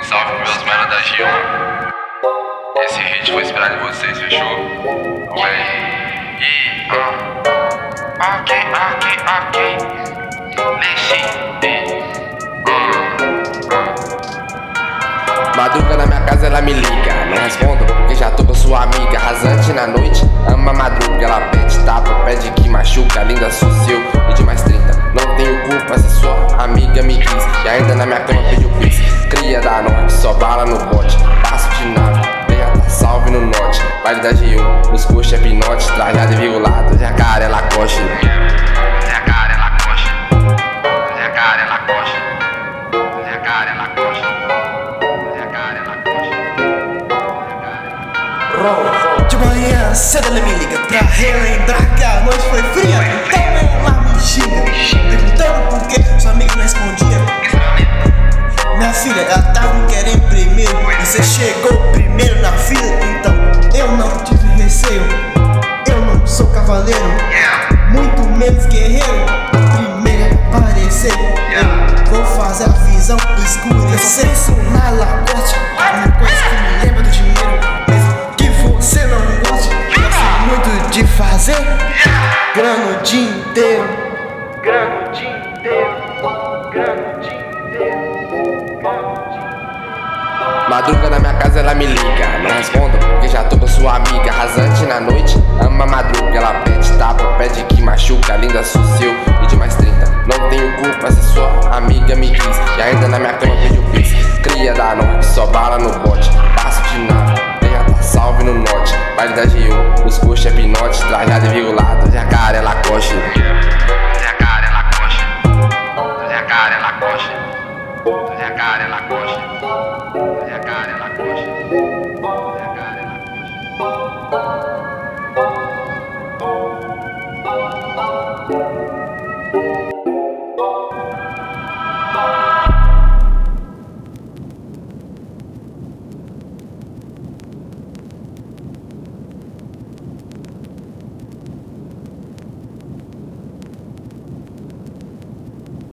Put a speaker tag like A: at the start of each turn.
A: Salve meus manos da G1. Esse hit foi inspirado em vocês, fechou? Ok.
B: Madruga na minha casa, ela me liga. Não respondo porque já tô com sua amiga. Rasante na noite, ama madruga. Ela pede tapa, pede que machuca. Linda, sou seu e de mais 30. Não tenho culpa se sua amiga me quis. E ainda na minha cama pediu pix. Cria da norte, só bala no bote. Passo de nave, terra tá salve no norte. Baile da G1, os coxa é pinote. Trajado e virgulado, jacaré lacoste.
C: De manhã cedo ela me liga pra relembrar que a noite foi fria. Então ela me xinga, perguntando por que sua amiga não respondia. Minha filha, ela tava querendo primeiro. Você chegou primeiro na fila, então eu não tive receio. Eu não sou cavaleiro, muito menos guerreiro. Primeiro aparecer, eu vou fazer a visão escurecer. Eu só penso na Lacoste, uma coisa que me lembra do dinheiro. Você não gosta, gosto muito de fazer grana o dia inteiro.
B: Madruga na minha casa, ela me liga. Não respondo porque já tô com sua amiga. Rasante na noite, ama madruga. Ela pede tapa, pede que machuca. Linda, sou seu e de mais 30. Não tenho culpa se sua amiga me quis. E ainda na minha cama pediu pix. Cria da norte, só bala no bote. Passo de nave, terra tá salve no norte. Baile da G1, os coxa é pinote. Trajado e virgulado, jacaré lacoste.
A: Jacaré lacoste.